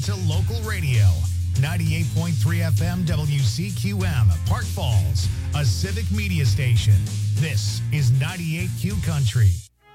to local radio. 98.3 FM WCQM, Park Falls, a civic media station. This is 98Q Country.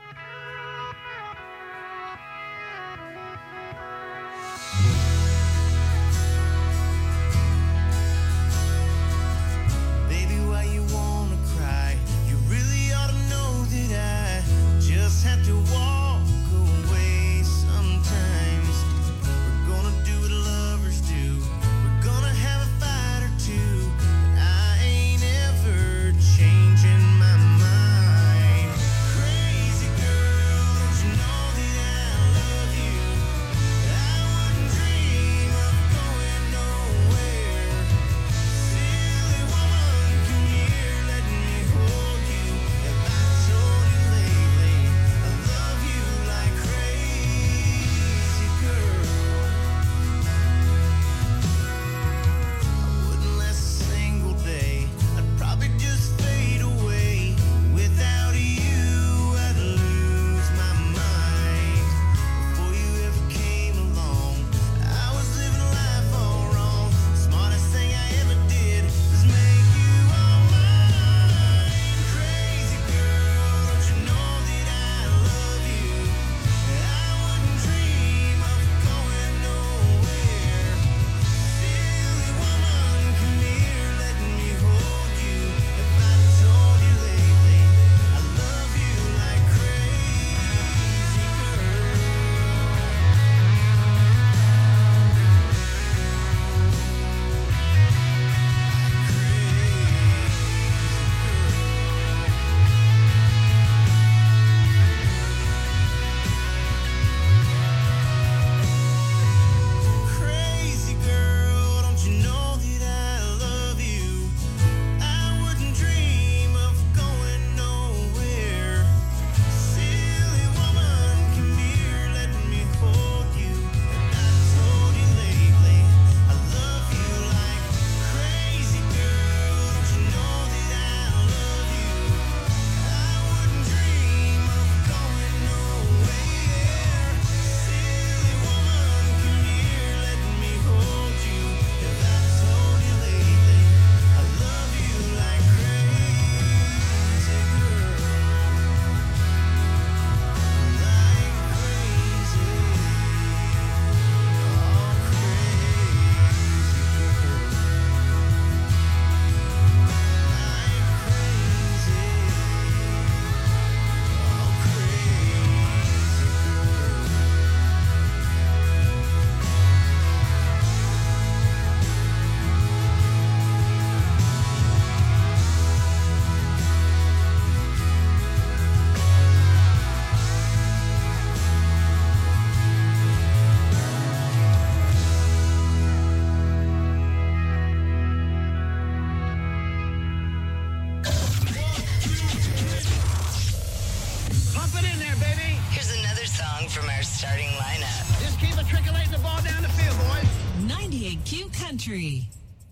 Baby, why you wanna cry? You really ought to know that I just have to walk away sometimes. We're gonna do what lovers do. We're gonna have a fight or two. But I ain't ever changing my mind. Crazy girl, don't you know that I love you? I wouldn't dream of going nowhere. Silly woman, come here, let me hold you. Have I told you lately I love you like crazy girl? I wouldn't last a single day. I'd probably just fade away. Without you, I'd lose my mind. Before you ever came along, I was living life all wrong. Smartest thing I ever did was make you all mine. Crazy girl, don't you know that I love you? I wouldn't dream of going nowhere. Silly woman, come here, let me hold you. If I told you lately I love you like crazy girl. Crazy girl, don't you know that I love you? I wouldn't dream of going nowhere. Silly woman, come here, let me hold you. I told you lately I love you like crazy girl. Don't you know that I love you? I wouldn't dream of going nowhere. Silly woman, come here, let me hold you. If I told you lately I love you like crazy girl. Like crazy. Oh, pump it in there, baby. Here's another song from our starting lineup. Just keep matriculating the ball down the field, boys. 98Q Country.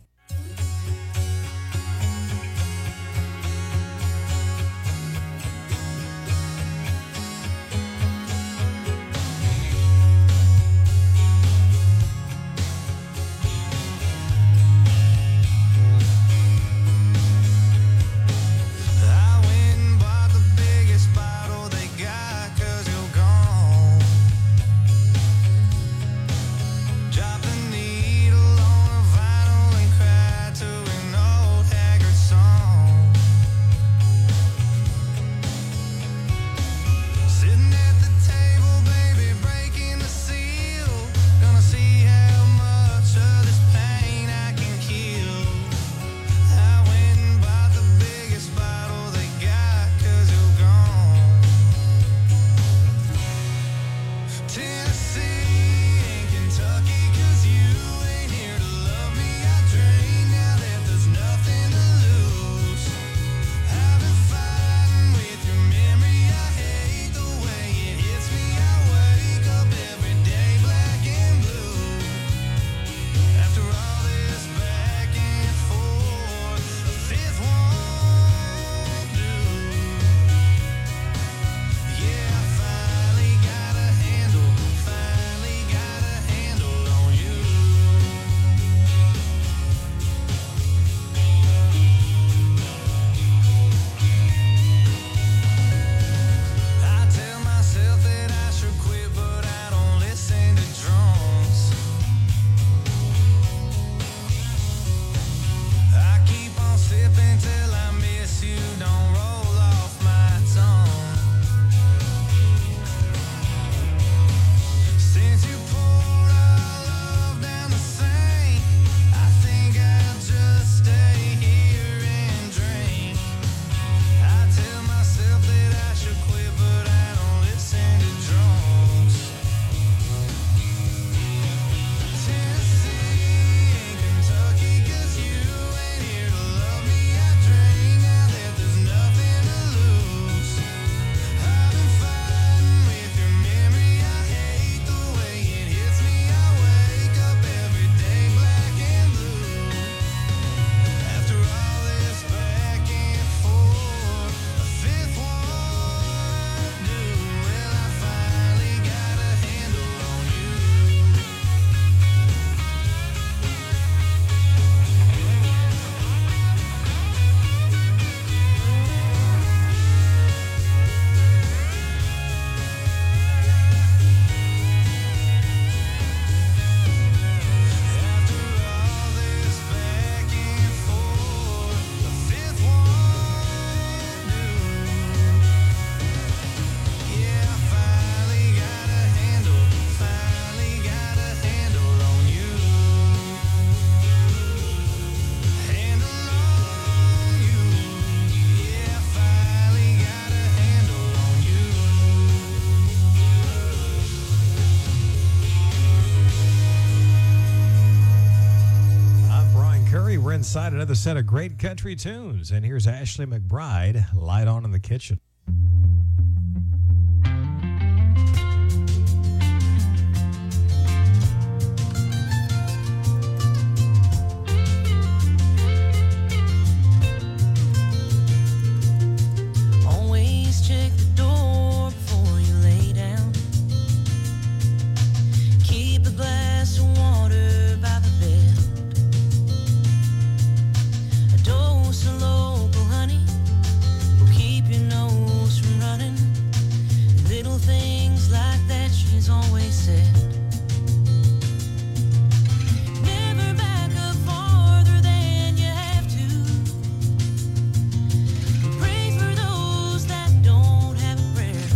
I went and bought the biggest bottle they got 'cause you're gone. Drop the needle on a vinyl alongside another set of great country tunes. And here's Ashley McBryde, Light On in the Kitchen. Always check the door before you lay down. Keep a glass of water by the bed. A dose of local honey will keep your nose from running. Little things like that, she's always said. Never back up farther than you have to. Pray for those that don't have a prayer.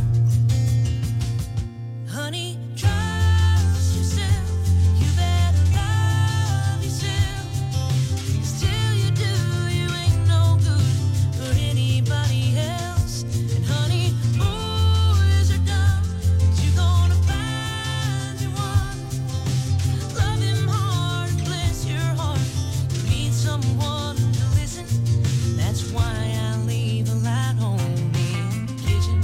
Honey, trust yourself. You better love yourself. 'Cause till you do, you ain't no good for anybody else. And honey, boys are dumb, but you gonna find you one. Love him hard, bless your heart. You need someone to listen. That's why I leave a light on in the kitchen.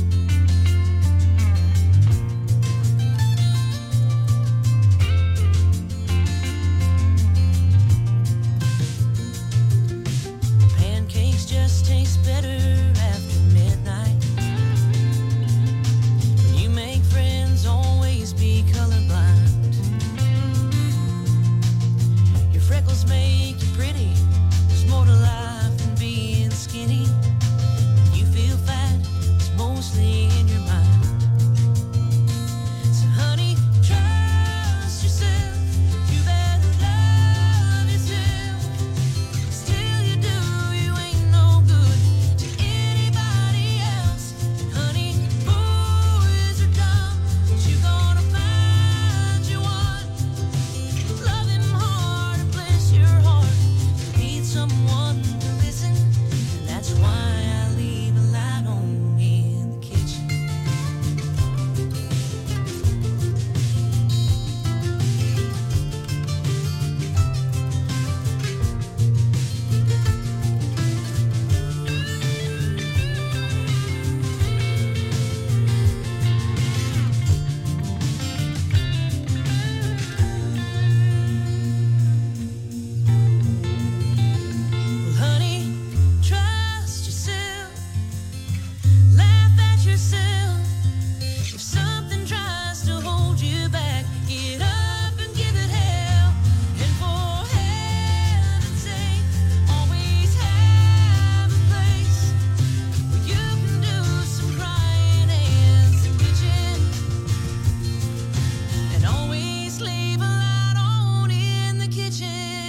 Pancakes just taste better after midnight. When you make friends, always be colorblind. Your freckles make you pretty. There's more to life than being skinny. When you feel fat, it's mostly in your mind. So honey, trust yourself. You better love yourself. 'Cause till you do, you ain't no good to anybody else. And honey, boys are dumb, but you gonna find you one. Love him hard and bless your heart. You need someone to listen. And that's why I leave a light on in the kitchen. Well, honey, trust yourself. Laugh at yourself. If something tries to hold you back, get up and give it hell. And for heaven's sake, always have a place where you can do some crying and some bitching. And always leave a light on in the kitchen.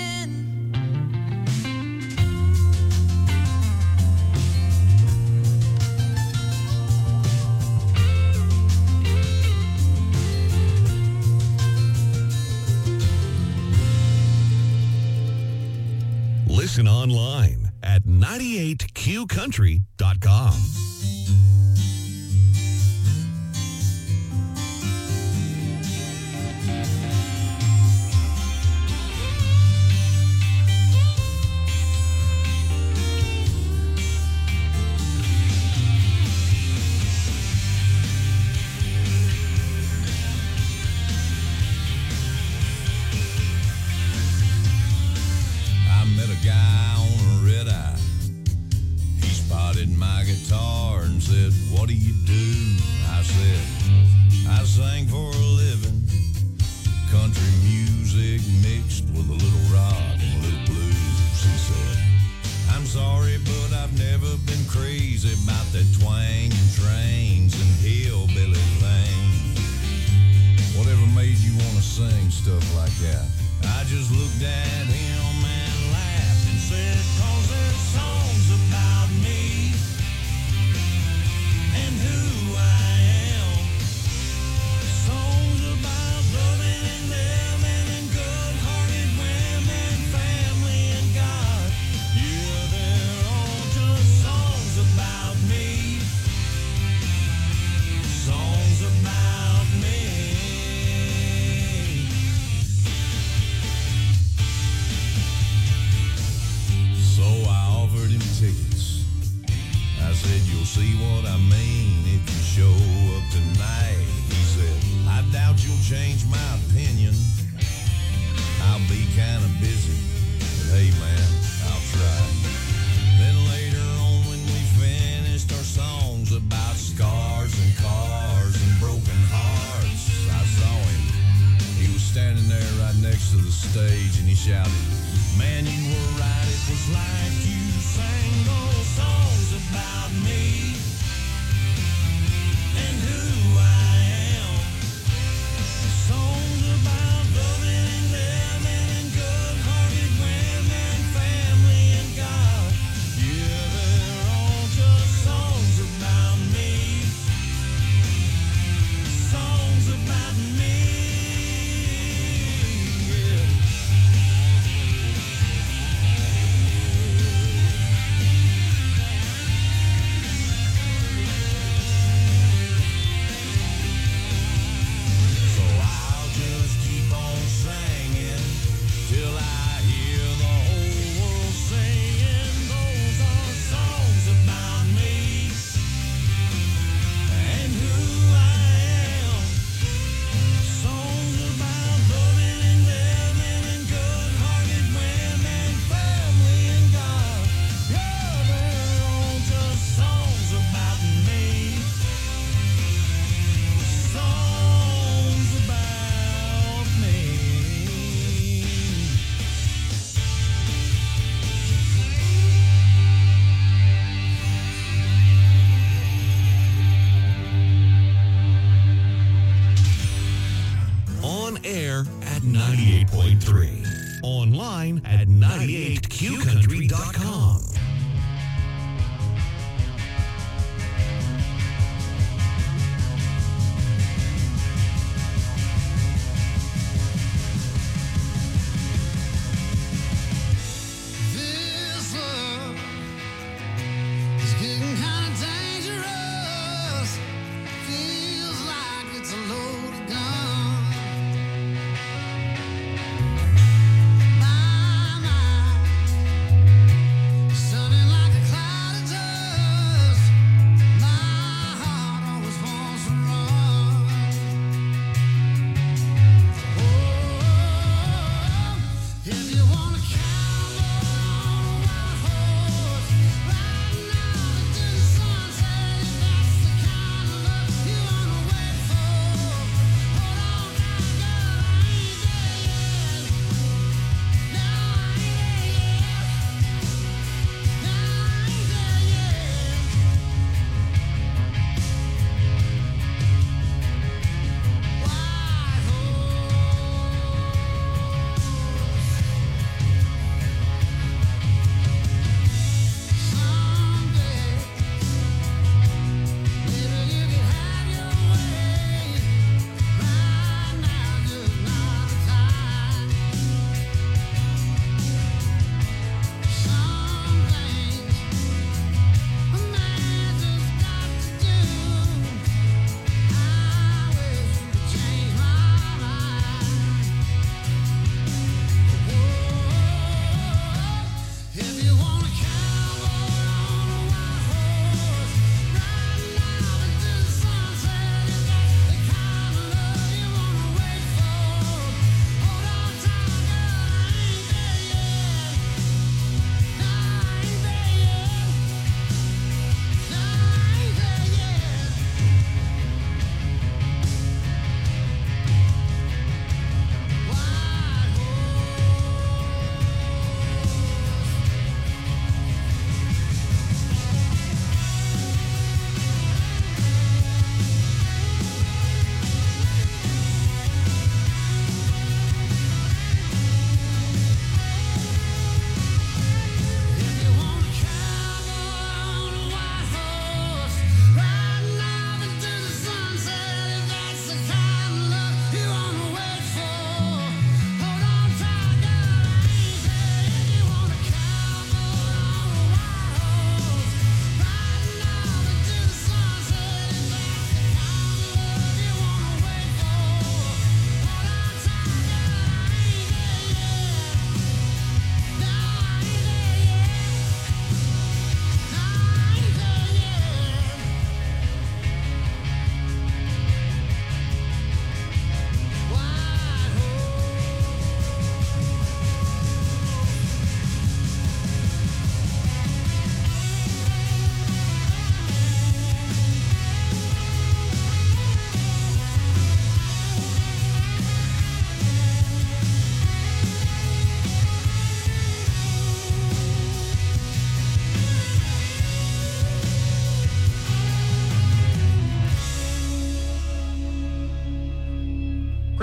Listen online at 98qcountry.com. I met a guy on a red eye. He spotted my guitar and said, "What do you do?" I said, "I sing for a living. Country music mixed with a little rock and a little blues." He said, "I'm sorry, but I've never been crazy about that twang and trains and hillbilly thing. Whatever made you want to sing stuff like that?" I just looked at him and laughed and said, "'Cause there's songs about me and who I am. Songs about loving and living and good-hearted women, family and God. Yeah, they're all just songs about me. Songs about me." tickets. I said, you'll see what I mean if you show up tonight. He said, I doubt you'll change my opinion. I'll be kind of busy, but hey man, I'll try. Then later on when we finished our songs about scars and cars and broken hearts, I saw him. He was standing there right next to the stage and he shouted, man, you were right, it was like you sang those songs about me and who I am. Songs about loving and living and good-hearted women, family and God. Yeah, they're all just songs about me. Songs about me. Yeah. So I'll just keep on singing till I hear the whole world singing. Those are songs about me and who I am. Songs about loving and living and good-hearted women, family and God. Yeah, they're all just songs about me. Songs about me. On air at 98.3. Online at 98qcountry.com. This love is getting kind of dangerous. Feels like it's a loaded gun. My mind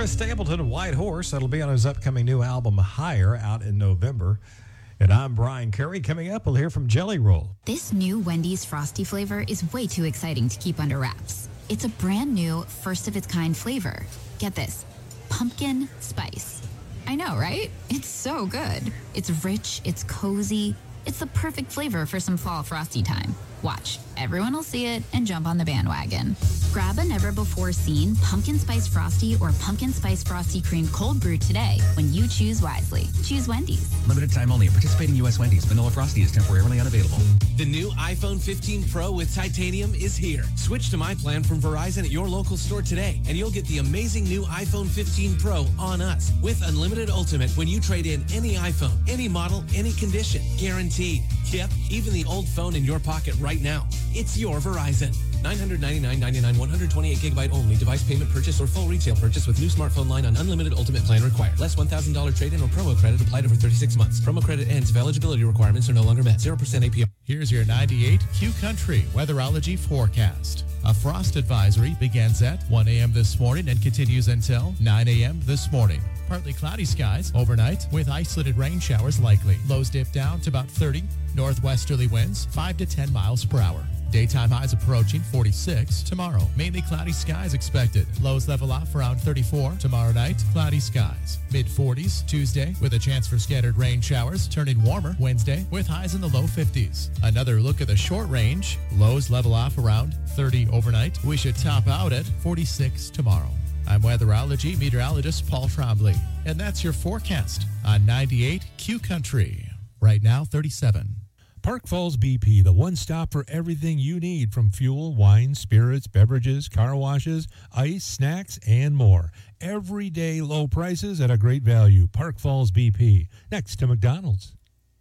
Chris Stapleton of White Horse. That'll be on his upcoming new album, Higher, out in November. And I'm Brian Curry. Coming up, we'll hear from Jelly Roll. This new Wendy's Frosty flavor is way too exciting to keep under wraps. It's a brand new, first-of-its-kind flavor. Get this, pumpkin spice. I know, right? It's so good. It's rich, it's cozy. It's the perfect flavor for some fall Frosty time. Watch, everyone will see it and jump on the bandwagon. Grab a never-before-seen pumpkin spice Frosty or pumpkin spice Frosty cream cold brew today when you choose wisely. Choose Wendy's. Limited time only. Participating U.S. Wendy's. Vanilla Frosty is temporarily unavailable. The new iPhone 15 Pro with titanium is here. Switch to my plan from Verizon at your local store today, and you'll get the amazing new iPhone 15 Pro on us with unlimited ultimate when you trade in any iPhone, any model, any condition. Guaranteed. Yep, even the old phone in your pocket right now. It's your Verizon. $999.99, 128 gigabyte only. Device payment purchase or full retail purchase with new smartphone line on unlimited ultimate plan required. Less $1,000 trade-in or promo credit applied over 36 months. Promo credit ends if eligibility requirements are no longer met. 0% APR. Here's your 98 Q Country weatherology forecast. A frost advisory begins at 1 a.m. this morning and continues until 9 a.m. this morning. Partly cloudy skies overnight with isolated rain showers likely. Lows dip down to about 30. Northwesterly winds 5 to 10 miles per hour. Daytime highs approaching 46 tomorrow. Mainly cloudy skies expected. Lows level off around 34. Tomorrow night, cloudy skies. Mid-40s Tuesday with a chance for scattered rain showers. Turning warmer Wednesday with highs in the low 50s. Another look at the short range. Lows level off around 30 overnight. We should top out at 46 tomorrow. I'm weatherology meteorologist Paul Trombley. And that's your forecast on 98 Q Country. Right now, 37. Park Falls BP, the one stop for everything you need from fuel, wine, spirits, beverages, car washes, ice, snacks, and more. Everyday low prices at a great value. Park Falls BP, next to McDonald's.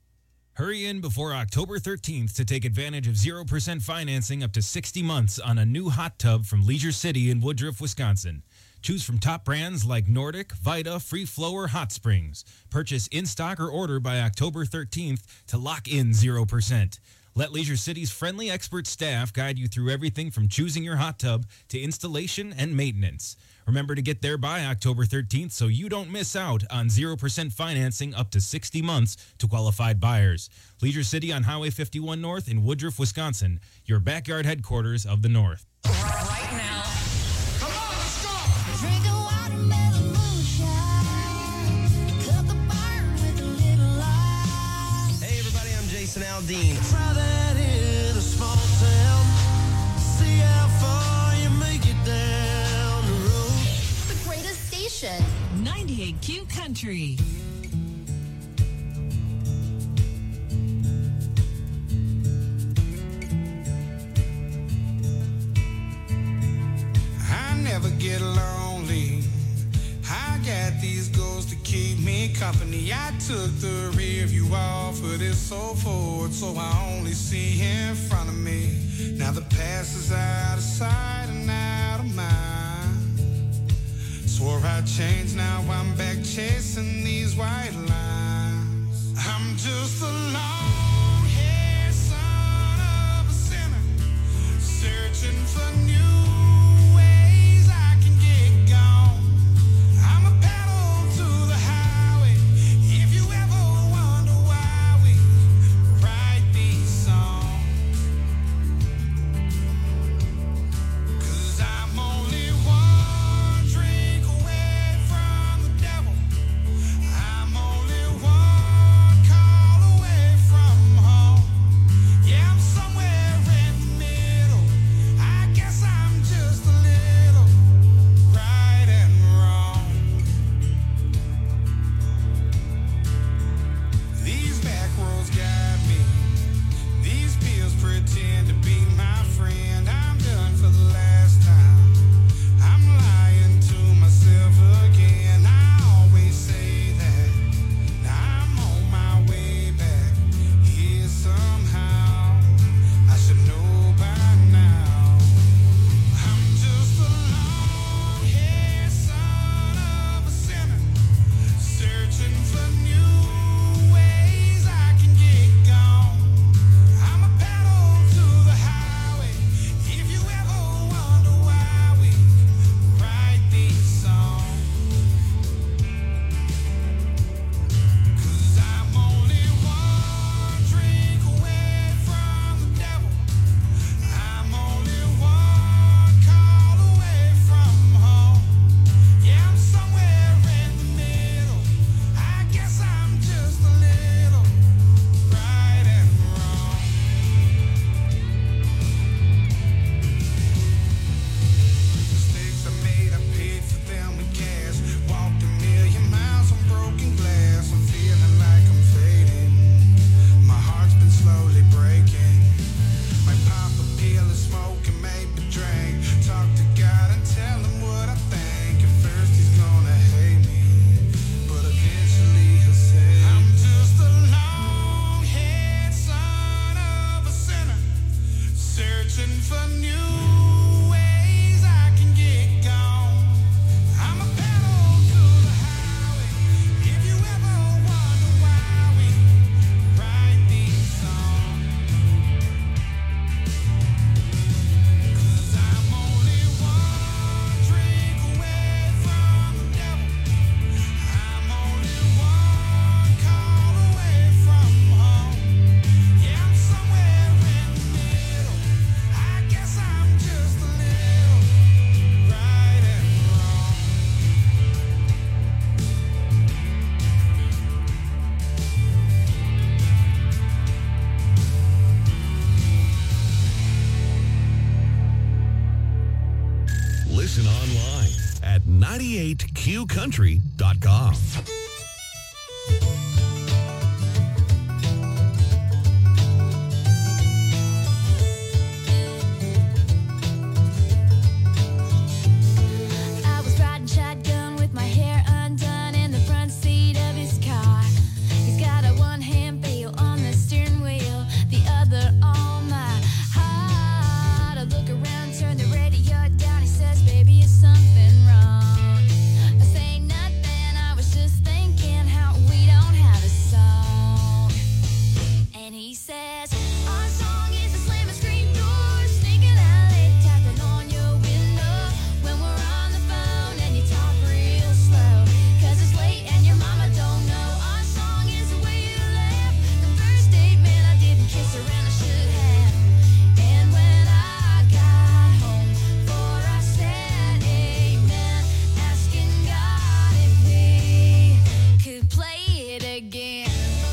Hurry in before October 13th to take advantage of 0% financing up to 60 months on a new hot tub from Leisure City in Woodruff, Wisconsin. Choose from top brands like Nordic, Vita, Free Flow, or Hot Springs. Purchase in stock or order by October 13th to lock in 0%. Let Leisure City's friendly expert staff guide you through everything from choosing your hot tub to installation and maintenance. Remember to get there by October 13th so you don't miss out on 0% financing up to 60 months to qualified buyers. Leisure City on Highway 51 North in Woodruff, Wisconsin, your backyard headquarters of the North. Right now. Drink a watermelon moonshine. Cut the burn with a little ice. Hey everybody, I'm Jason Aldean. Try that in a small town. See how far you make it down the road. The greatest station. 98 Q Country. I never get lonely. I got these goals to keep me company. I took the rear view off of this so forward, so I only see in front of me. Now the past is out of sight and out of mind. Swore I'd change, now I'm back chasing these white lines. I'm just a long-haired son of a sinner, searching for new ways I can get gone. I'm a pedal to the highway. If you ever wonder why we write these songs, 'cause I'm only one drink away from the devil. I'm only one call away Listen online at 98qcountry.com. I was riding shotgun with my hair undone in the front seat of his car. He's got a one-hand feel on the steering wheel, the other on my heart. I look around, turn the radio down. He says, "Baby, is something wrong?" I say nothing. I was just thinking how we don't have a song. And he says, "Our song is a slamming screen door, sneaking out late, tapping on your window when we're on the phone and you talk real slow. 'Cause it's late and your mama don't know. Our song is the way you laugh. The first date, man, I didn't kiss her and I should have. And when I got home, for I said amen, asking God if he could play it again."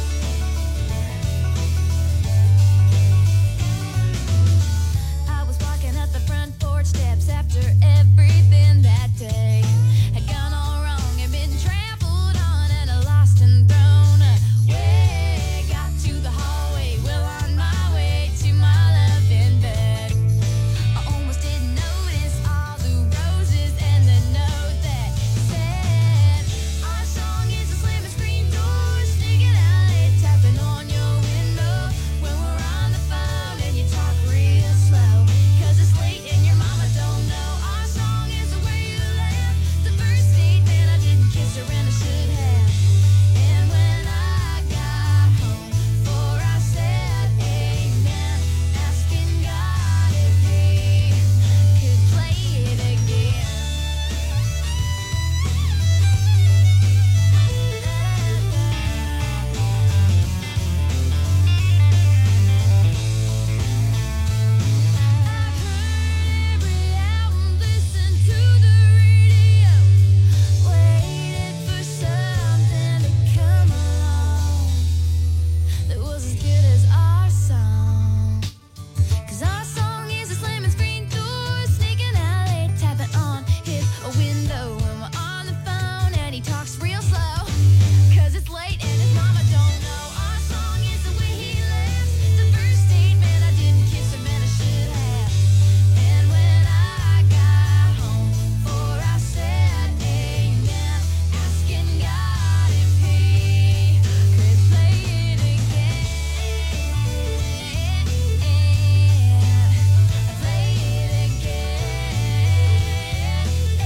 I was walking up the front porch steps after everything that day had gone all wrong and been trampled on and lost and thrown away. Got to the hallway, well on my way to my loving bed. I almost didn't notice all the roses and the note that said, "Our song is a slamming screen door, sneaking out late, tapping on your window when we're on the phone and you talk real slow. 'Cause it's late and your mama don't know. Our song is the way you laugh. The first date, man, I didn't kiss her and I should have. And when I got home, for I said amen, asking God if he could play it again." Every album, listen to the radio, waited for something to come along that was as good as our song. 'Cause our song is a slamming screen door, sneaking out late, tapping on his window when we're on the phone and he talks real slow. 'Cause it's late and his mama don't know. Our song is the way he laughs. The first date, man, I didn't kiss him and I should have. And when I got home, for I said amen, asking God if he could play it again. Play it again.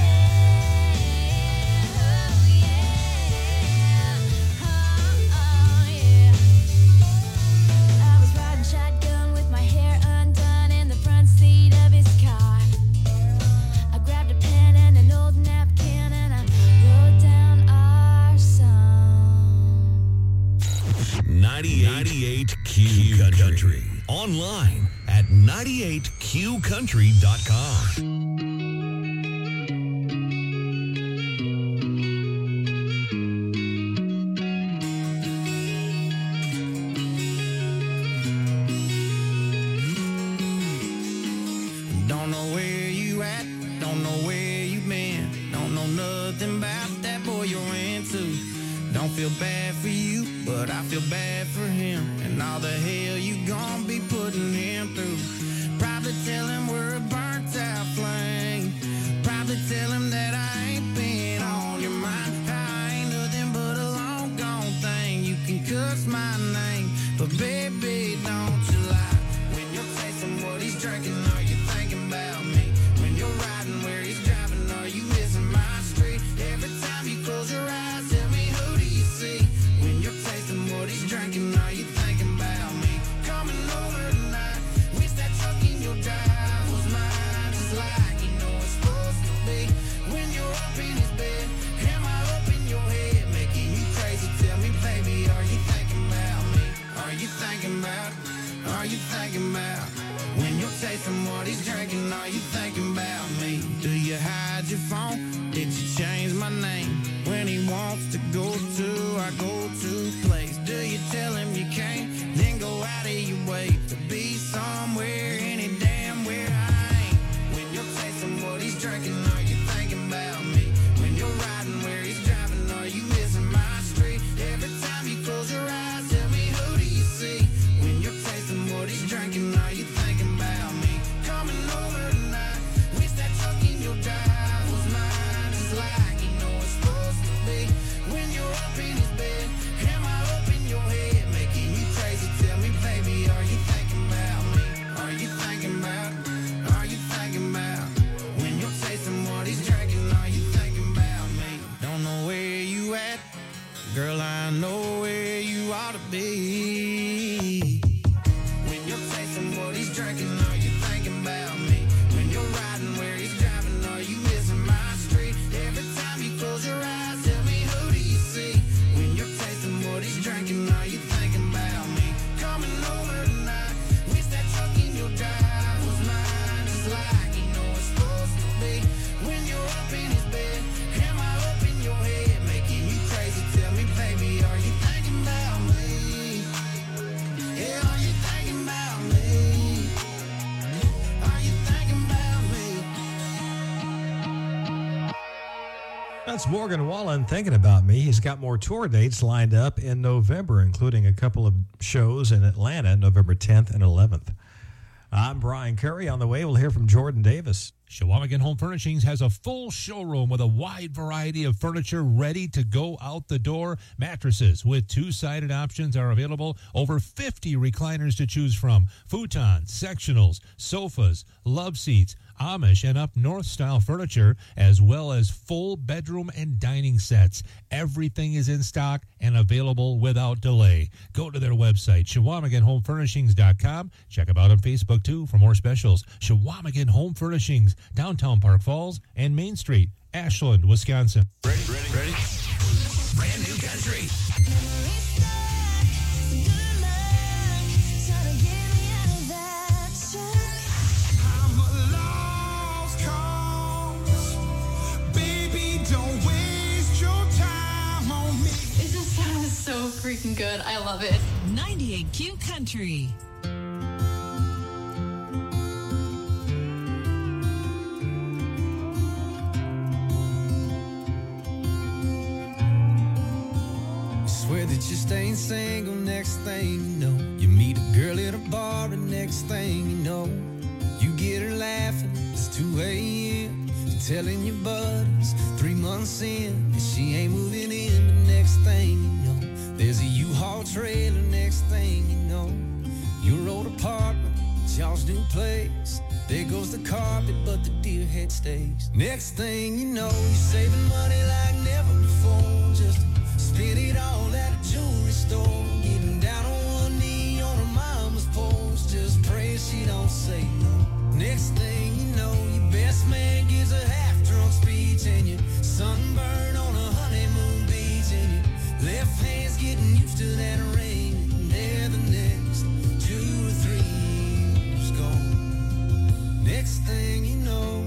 Oh yeah. I was riding shotgun with my hair undone in the front seat of his car. I grabbed a pen and an old napkin and I wrote down our song. 98Q Country. Online at 98qcountry.com. Don't know where you at, don't know where you been, don't know nothing about that boy you're into. Don't feel bad for you, but I feel bad for him and all the hell you gon' be putting him through. Probably tell him we're a burnt out flame. Probably tell him that I ain't been on your mind. I ain't nothing but a long gone thing. You can cuss my name, but baby, don't you lie. When you're tasting what he's drinking, are you thinking about me? When you're riding where he's driving, are you missing my street? Every time you close your eyes, tell me, who do you see? When you're tasting what he's drinking, are you thinking about me? Coming over tonight, wish that truck in your drive was mine, just like you know it's supposed to be. When you're up in his bed, am I up in your head, making you crazy? Tell me, baby, are you thinking about me? Are you thinking about? Are you thinking about? When you're tasting what he's drinking, are you thinking about me? Do you hide your phone? Did you change my name? When he wants to go to our go-to place, do you tell him you can't? Then go out of your way to be somewhere any damn where I ain't. When you're tasting what he's drinking, are you drinking? Are you thinking about me? Coming over tonight. Wish that truck in your drive was mine, just like you know it's supposed to be. When you're up in his bed, am I up in your head, making you crazy? Tell me, baby, are you thinking about me? Are you thinking about? Are you thinking about? When you're tasting what he's drinking, are you thinking about me? Don't know where you at, girl, I know where you ought to be. When you're tasting what he's drinking, are you thinking about me? When you're riding where he's driving, are you missing my street? Every time you close your eyes, tell me, who do you see? When you're tasting what he's drinking, are you thinking about me? Coming over tonight. Wish that truck in your drive was mine, just like you know it's supposed to be. When you're up in his bed, am I up in your head, making you crazy? Tell me, baby, are you thinking about me? Yeah, are you thinking about me? Are you thinking about me? That's Morgan Wallen thinking about me. He's got more tour dates lined up in November, including a couple of shows in Atlanta, November 10th and 11th. I'm Brian Curry. On the way, we'll hear from Jordan Davis. Shawamigan Home Furnishings has a full showroom with a wide variety of furniture ready to go out the door. Mattresses with two-sided options are available. Over 50 recliners to choose from. Futons, sectionals, sofas, love seats, Amish and up north style furniture, as well as full bedroom and dining sets. Everything is in stock and available without delay. Go to their website, ShawamiganHomeFurnishings.com. Check them out on Facebook, too, for more specials. Shawamigan Home Furnishings, downtown Park Falls and Main Street, Ashland, Wisconsin. Ready? Brand new country. I'm a lost cause. Baby, don't waste your time on me. It just sounds so freaking good. I love it. 98Q Country. Swear that you're staying single, next thing you know, you meet a girl at a bar, and next thing you know, you get her laughing. It's 2 a.m. You're telling your buddies 3 months in, and she ain't moving in. But next thing you know, there's a U-Haul trailer. Next thing you know, your old apartment, it's y'all's new place. There goes the carpet, but the deer head stays. Next thing you know, you're saving money like never before, just to spend it all at a jewelry store. Getting down on one knee on her mama's porch, just pray she don't say no. Next thing you know, your best man gives a half-drunk speech, and you're sunburned on a honeymoon beach, and your left hand's getting used to that ring, and there the next 2 or 3 years gone. Next thing you know,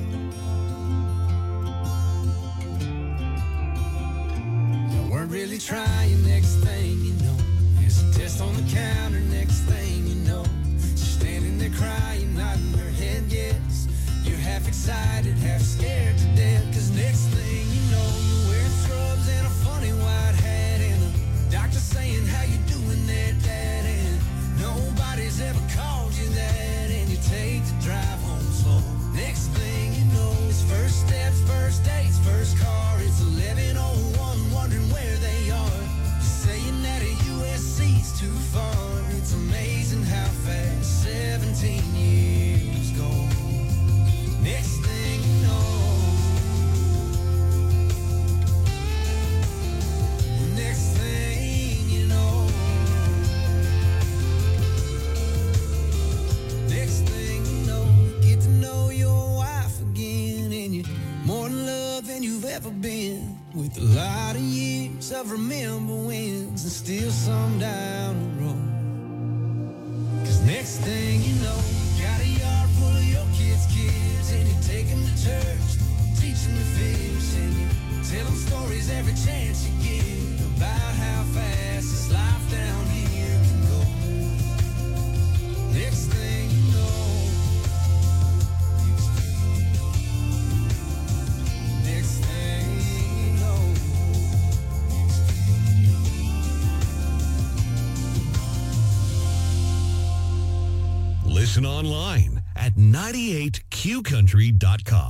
weren't really trying. Next thing you know, there's a test on the counter. Next thing you know, she's standing there crying, nodding her head yes. You're half excited, half scared to death, cause next thing you know, you're wearing scrubs and a funny white hat, and the doctor saying, how you doing there, Dad? And nobody's ever called you that, and you take the drive home slow. Next thing you know, it's first steps, first dates, first car. It's 11:01, wondering where they are. You're saying that a USC's too far. It's amazing how fast 17 years go. Next thing you know, next thing you know, next thing you know, you get to know your wife again, and you're more in love than you've ever been. With a lot of years of remember wins, and still some down the road. Cause next thing you know, you got a yard full of your kids' and you take them to church, teach them to fish, and you tell them stories every chance you get about how fast this life down here can go. Next thing you know, next thing you know, Listen online at 98qcountry.com.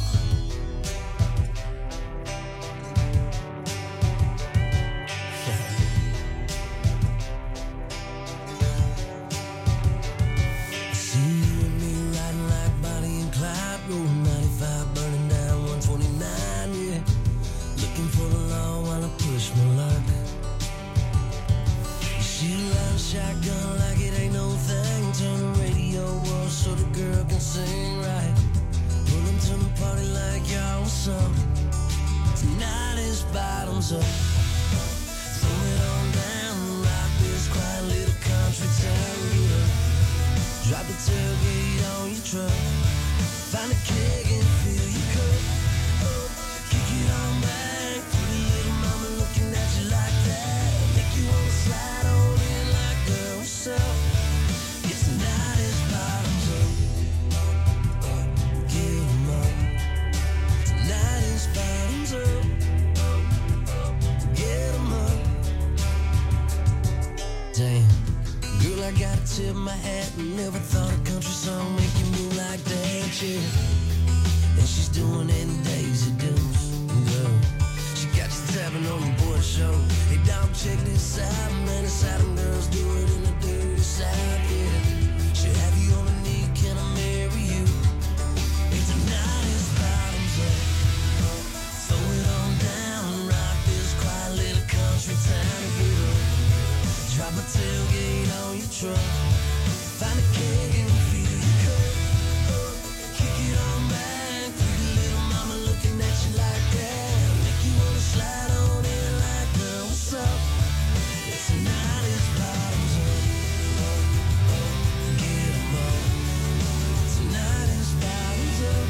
See you and me riding like Bonnie and Clyde, rolling 95, burning down 129, yeah. Looking for the law while I push my luck. She loud shotgun like it ain't no thing. Turn the radio off so the girl can sing right. Pulling to the party like y'all was up. Tonight is bottoms up. Throw it on down, rock this quiet little country town. Get up, drop the tailgate on your truck. Find a keg and fill your cup. Kick it on back, pretty little mama looking at you like that. Make you wanna slide on in like, girl, what's up? It's tonight is bottoms up. Get 'em up. Tonight is bottoms up. Get 'em up. Damn, girl, I gotta tip my hat. Never thought a country song make you move like that, yeah. And she's doing it in Daisy Dukes, girl. She got you tapping on the board show. Hey, dog, check this out, man. It's how them girls do it in the dirty South, yeah. She'll have you on a knee, can I marry you? Hey, tonight is bottoms up. Throw it on down, rock this quiet little country town. Get up, drop a tailgate on your truck. Find a keg and fill your cup. Kick it on back, pretty little mama looking at you like that. Make you wanna slide on in like, girl, what's up? It's tonight is bottoms up. Get 'em up. Tonight is bottoms up.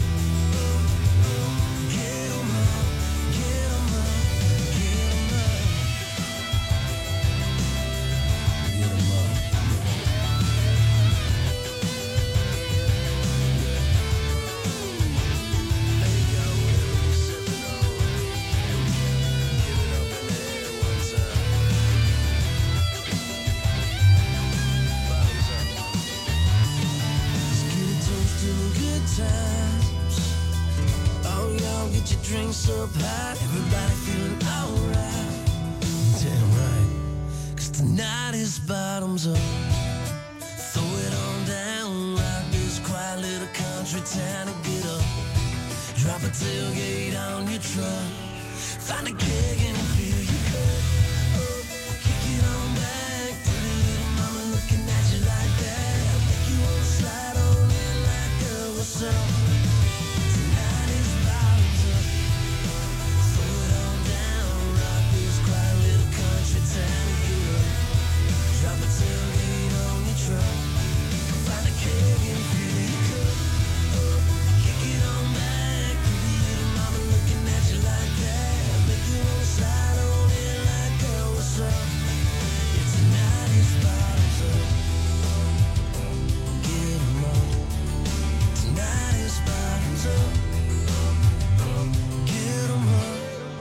Get 'em up. Get 'em up. Get 'em up. Get 'em up. Times. Oh, y'all get your drinks up high. Everybody feeling alright. Damn right. 'Cause tonight is bottoms up. Throw it on down, rock this quiet little country town and get up. Drop a tailgate on your truck. Find a keg and fill your cup. Kick it on back, pretty little mama looking at you like that. Make you wanna slide on in like, girl, what's up? Tonight is bottoms up. Throw it on down, rock this quiet little country town and get up. Drop a tailgate on your truck. Find a keg and fill your cup. Kick it on back, pretty little mama looking at you like that. Make you wanna slide on in like, girl, what's up? Yeah, tonight is bottoms up. Get 'em up. Tonight is bottoms up. Get 'em up.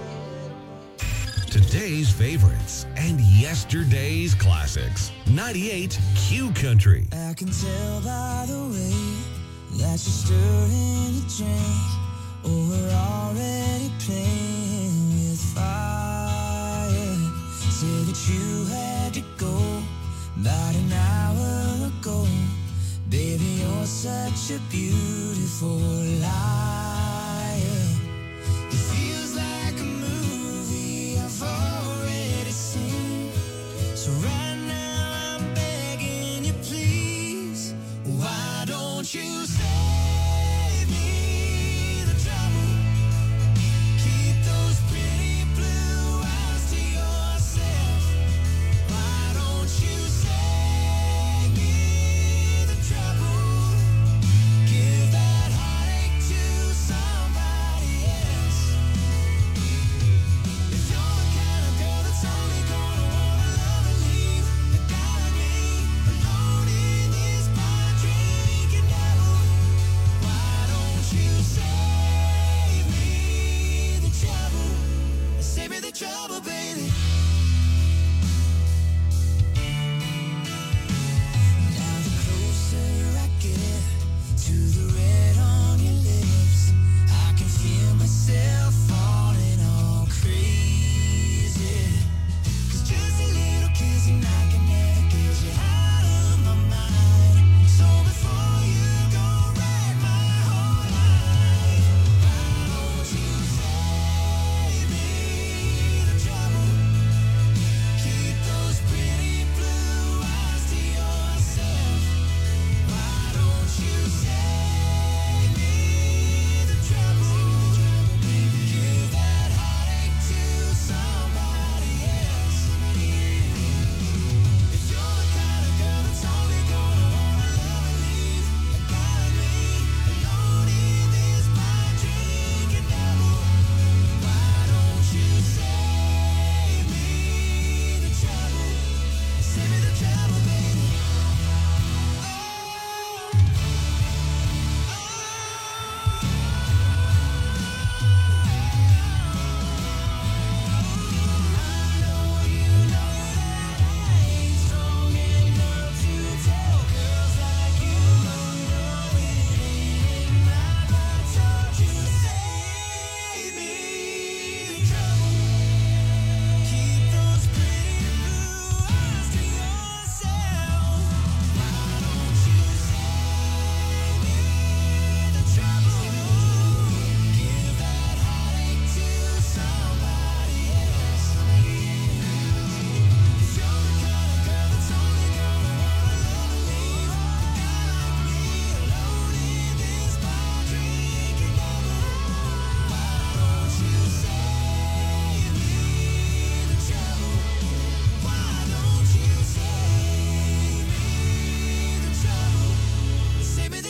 Today's favorites and yesterday's classics. 98 Q Country. I can tell by the way that you're stirring the drink. Oh, we're already playing with fire. Say that you had to go about an hour ago. Baby, you're such a beautiful liar. It feels like a movie I've already seen. So right now I'm begging you, please. Why don't you save me the trouble? Keep those pretty blue eyes to yourself. Why don't you save me the trouble? Give that heartache to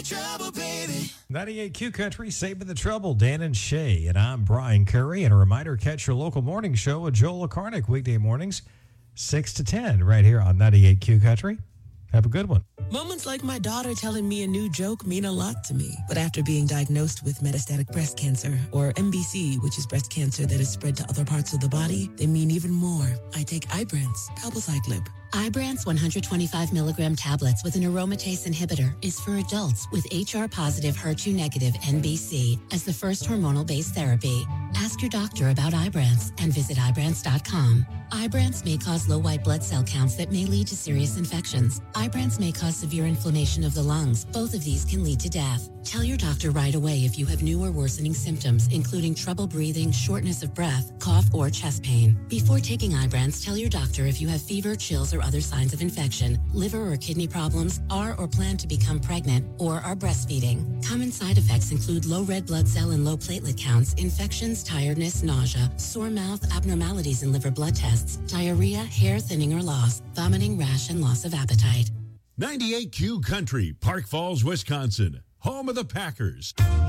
trouble, baby. 98Q Country, Saving the Trouble, Dan and Shay. And I'm Brian Curry. And a reminder, catch your local morning show with Joel Akarnik weekday mornings, 6 to 10, right here on 98Q Country. Have a good one. Moments like my daughter telling me a new joke mean a lot to me. But after being diagnosed with metastatic breast cancer, or MBC, which is breast cancer that is spread to other parts of the body, they mean even more. I take Ibrance, palbociclib. Ibrance 125 milligram tablets with an aromatase inhibitor is for adults with HR-positive, HER2-negative NBC as the first hormonal-based therapy. Ask your doctor about Ibrance and visit Ibrance.com. Ibrance may cause low white blood cell counts that may lead to serious infections. Ibrance may cause severe inflammation of the lungs. Both of these can lead to death. Tell your doctor right away if you have new or worsening symptoms, including trouble breathing, shortness of breath, cough, or chest pain. Before taking Ibrance, tell your doctor if you have fever, chills, or other signs of infection, liver or kidney problems, are or plan to become pregnant, or are breastfeeding. Common side effects include low red blood cell and low platelet counts, infections, tiredness, nausea, sore mouth, abnormalities in liver blood tests, diarrhea, hair thinning or loss, vomiting, rash, and loss of appetite. 98Q Country, Park Falls, Wisconsin, home of the Packers.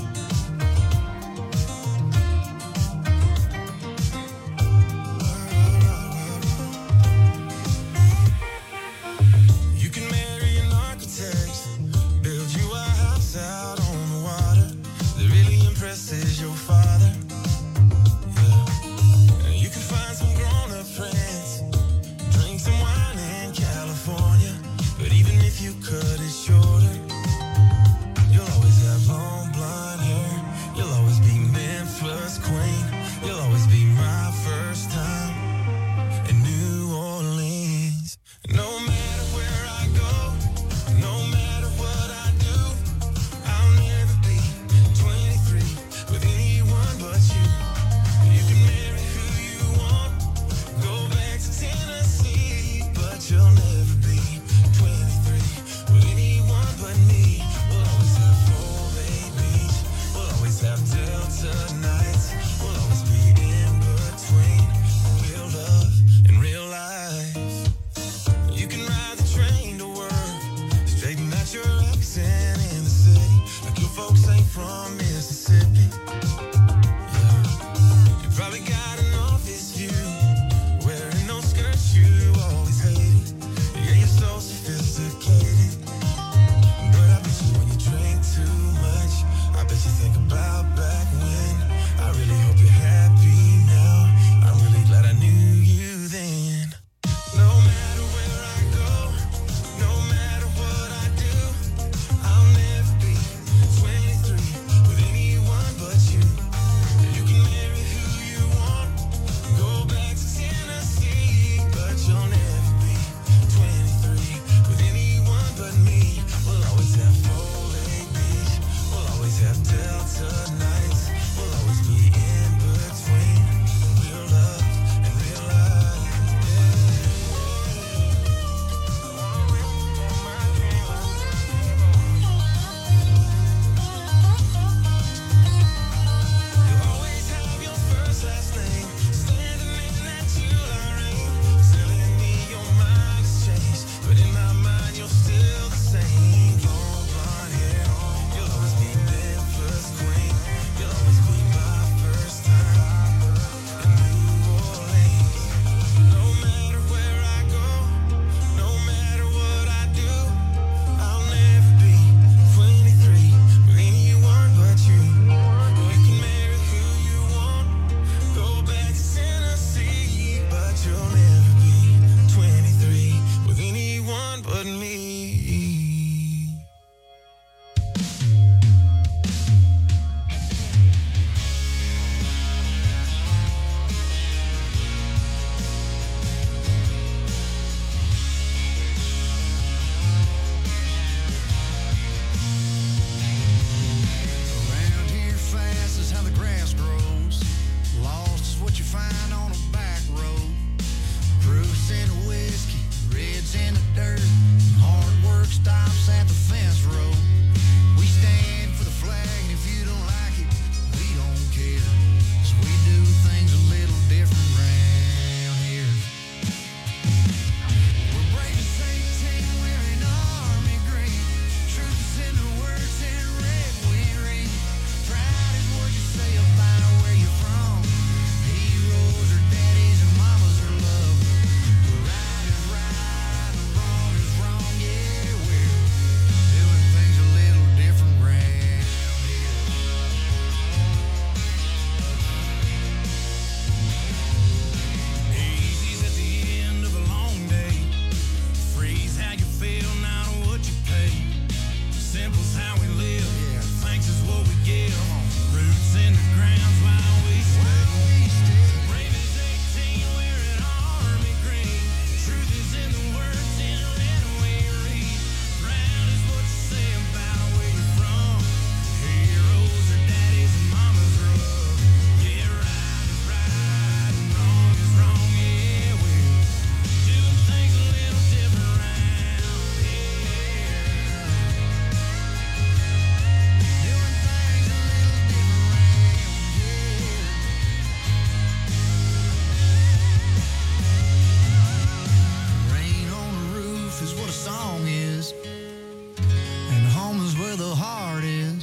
You can marry an architect, build you a house out on the water that really impresses your father. Yeah. And you can find some grown-up friends, drink some wine in California. But even if you cut it shorter, you'll always have long blonde hair. how we live. Thanks is what we give. Roots in the ground's why we stay. Brave as 18, wearing army green. Truth is in the words in red we read. Proud is what you say about where you're from. Heroes are daddies and mamas rough. Yeah, right is right and wrong is wrong. Yeah, we're doing things a little different around here. Doing things a little different around here. Rain on the roof is what a song is, and home is where the heart is.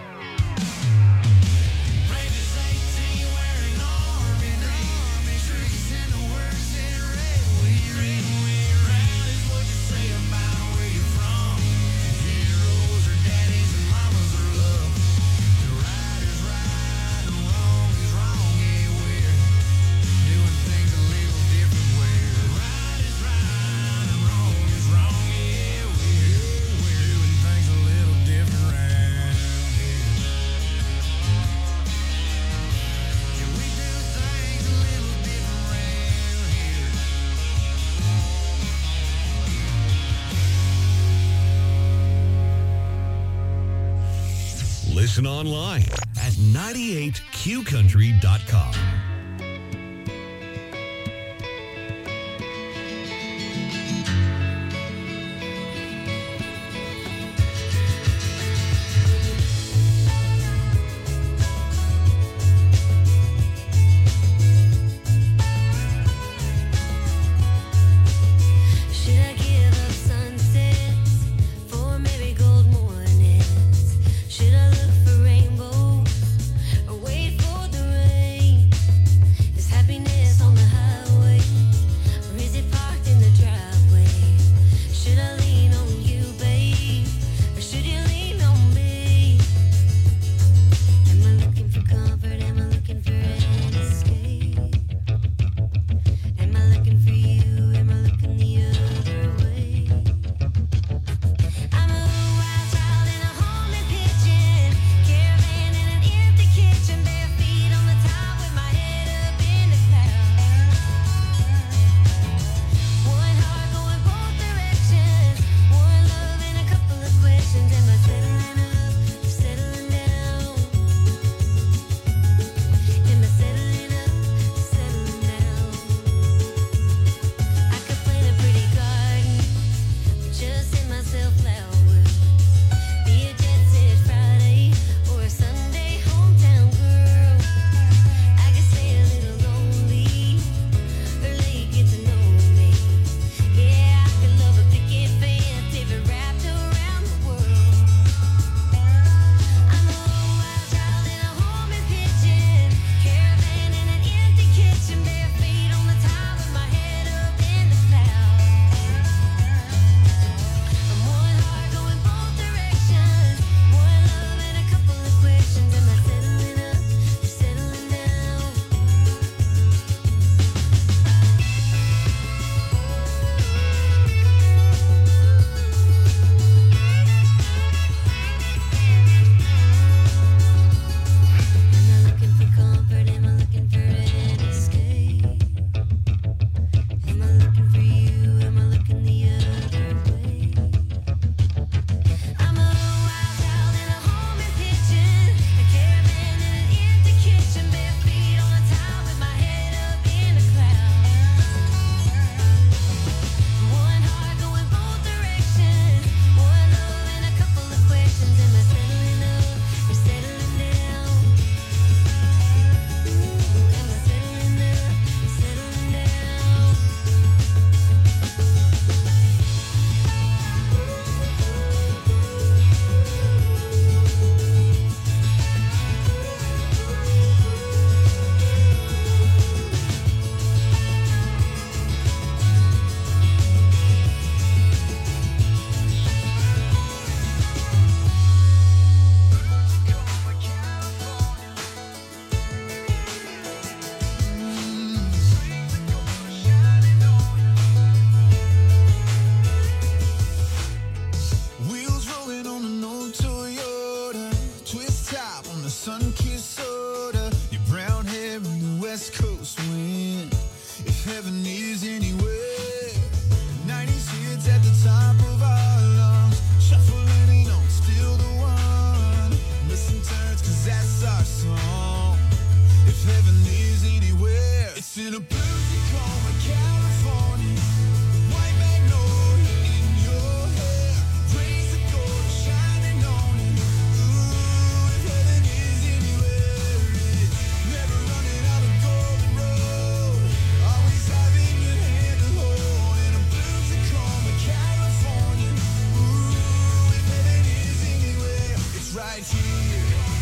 Brave as 18, wearing army green. Trees in the words in red. We read, we proud is what you say about where you're from. Heroes are daddies and mamas are love. The right is right and wrong is wrong. Yeah, we're doing things a little different. Where right is right and wrong is wrong. Yeah, we're doing things a little different around here. Yeah, we do things a little different around here. Listen online at 98qcountry.com. Should I give up sunsets for maybe gold mornings? Should I look for rainbows or wait for the rain? sun-kissed soda, your brown hair in the West Coast wind. If heaven is anywhere, 90s hits at the top of our lungs, shuffling ain't on, still the one. Missing turns, 'cause that's our song. If heaven is anywhere, it's in a blue Tacoma, California. White magnolia in your hair, raise the gold shining on you. Ooh, if heaven is anywhere, it's never running out of golden road. Always having your hand to hold in a blue Tacoma, California. Ooh, if heaven is anywhere, it's right here.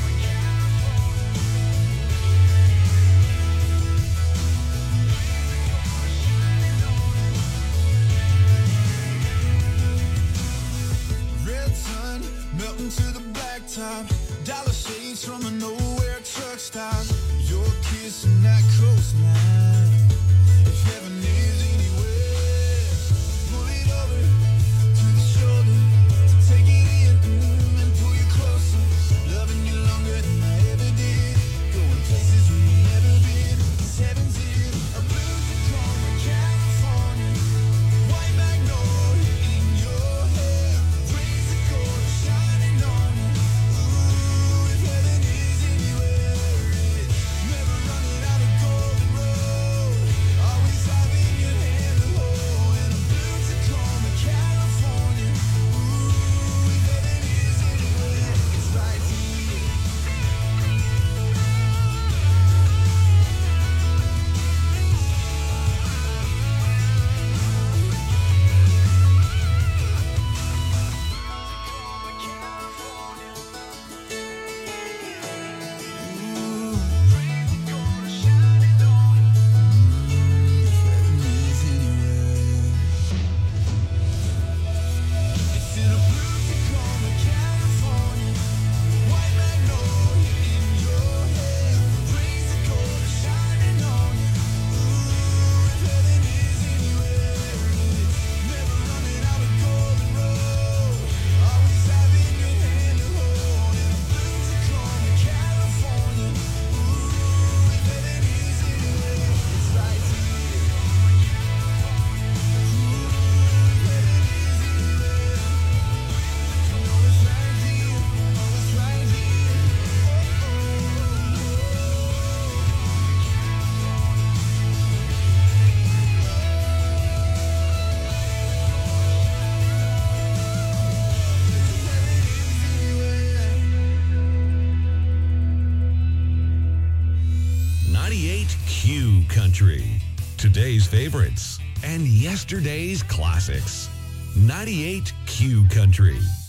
Red sun melting to the blacktop, dollar shades from a nowhere truck stop. Your kiss and that coastline. If heaven is anywhere, pull it over to the shoulder, take it in and pull you closer. Loving you longer than I ever did, going places we've never been. 'Cause heaven's in a blue Tacoma, California. White magnolia in your hair, raise the gold shining on you. Ooh, if heaven is anywhere, it's never running out of golden road. Always having your hand to hold in a blue Tacoma, California. Ooh, if heaven is anywhere, it's right here. It's in a blue Tacoma, California. White magnolia in your hair, raise the gold shining on you. Ooh, if heaven is anywhere, it's never running out of golden road. Always having your hand to hold in a blue Tacoma, California. Ooh, if heaven is anywhere, it's right here. Q Country. Today's favorites and yesterday's classics. 98 Q Country.